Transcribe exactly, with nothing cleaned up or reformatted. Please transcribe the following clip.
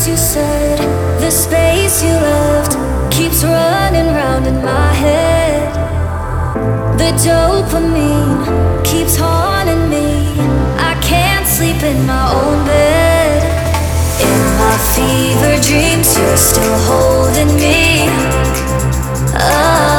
you said, the space you left keeps running round in my head. The dopamine keeps haunting me. I can't sleep in my own bed. In my fever dreams, you're still holding me. Oh.